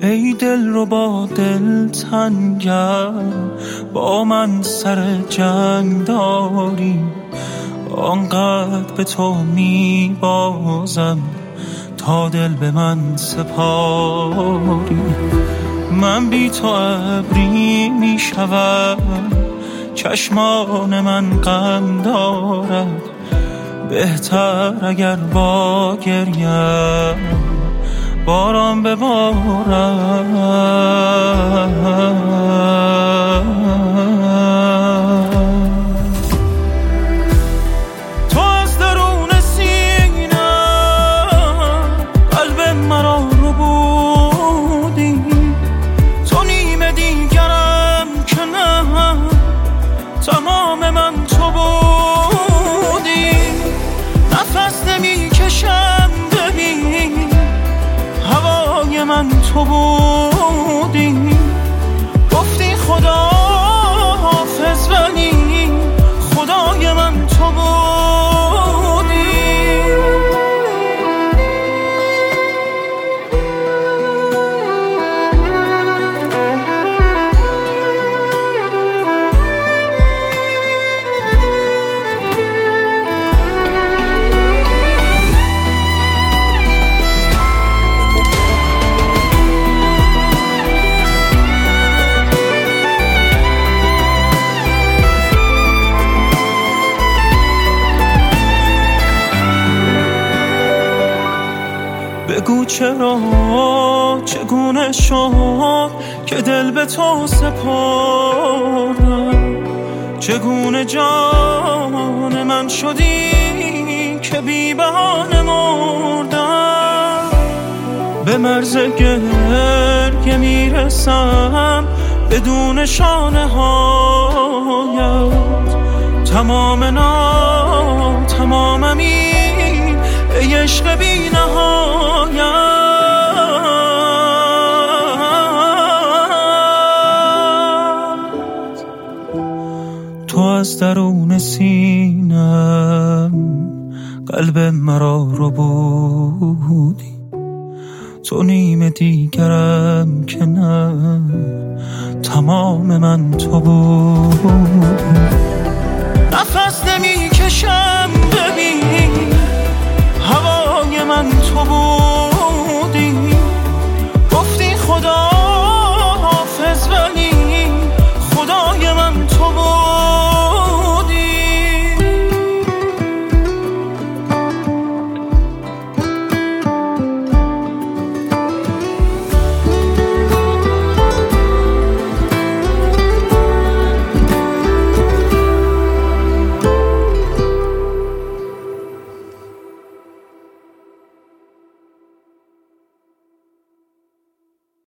ای دل رو با دل تنگم، با من سر جنگ داری، آنقدر به تو می بازم تا دل به من سپاری. من بی تو ابری می شوم، چشمان من غم دارد، بهتر اگر با گریم باران ببارد. تو از درون سینم قلب مرا رو بودی، تو نیمه دیگرم که نه، تمام من تو بودی. نفس نمی کشم ببین، هوای من تو بودی. گفتی خدا حافظ ولی خدای من تو بودی. بگو چرا، چگونه شد که دل به تو سپردم، چگونه جان من شدی که بی بهانه مردم. به مرز گریه میرسم بدون شانه هایت، تمامم این ای عشق بی نهایت. تو از درون سینم قلب مرا رو بودی، تو نیمه دیگرم که نه، تمام من تو بودی. نفس نمی کشم ببین،